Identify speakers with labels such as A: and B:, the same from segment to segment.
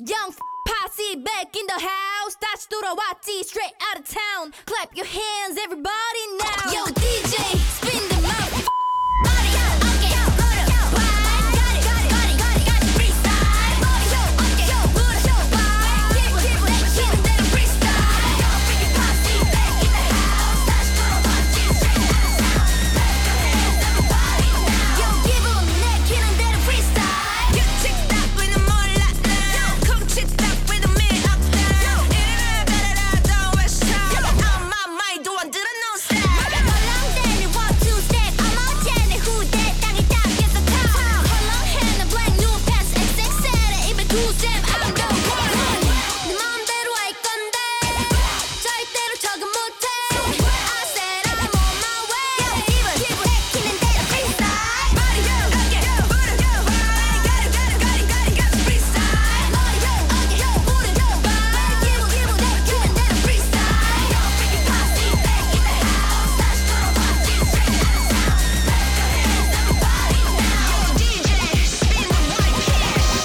A: Young posse back in the house. 다시 돌아왔지 straight out of town. Clap your hands everybody now. Yo DJ spin the mouth. Body 어깨 무릎 wide. Got it got it freestyle. Body 어깨 무릎 wide. 기분 내키는 대로 freestyle. Yo bring your posse back in the house. 다시 돌아왔지 straight out of town. Clap your hands everybody now. Yo 기분 내키는 대로 freestyle. You chick stop with the 몰라 now. Come chick stop with the me up down. 이리라 가라라 don't waste time. On my mind 안 들어 no style. 헐렁대는 1, 2 step. 어머쟤는 후대 땅이 닦여서 top. 헐렁해는 black new pants XXL에 입에 2 step. I'm the one. 네 맘대로 할 건데 절대로 적응 못해. I said I'm on my way. 기분 내키는 대로 freestyle. Body 어깨 무릎 wide. Got it freestyle. Body 어깨 무릎 wide. 기분 내키는 대로 freestyle. Yo bring your posse back in the house. 다시 돌아왔지 straight out of town. Clap your hands everybody now. Yo DJ spin the white cash.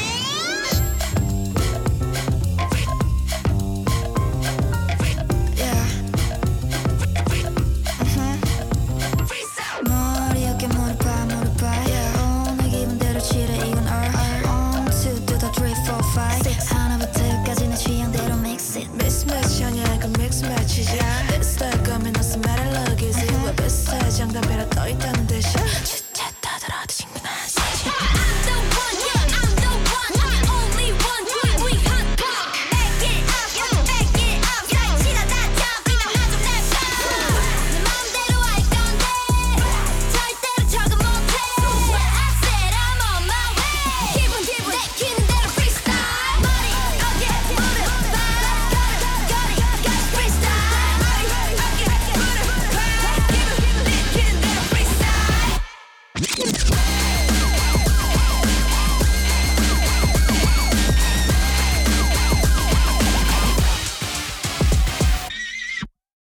B: 머리 어깨 무릎 봐 yeah. 오늘 기분대로 칠해 이건 R 1, 2, 3, 4, 5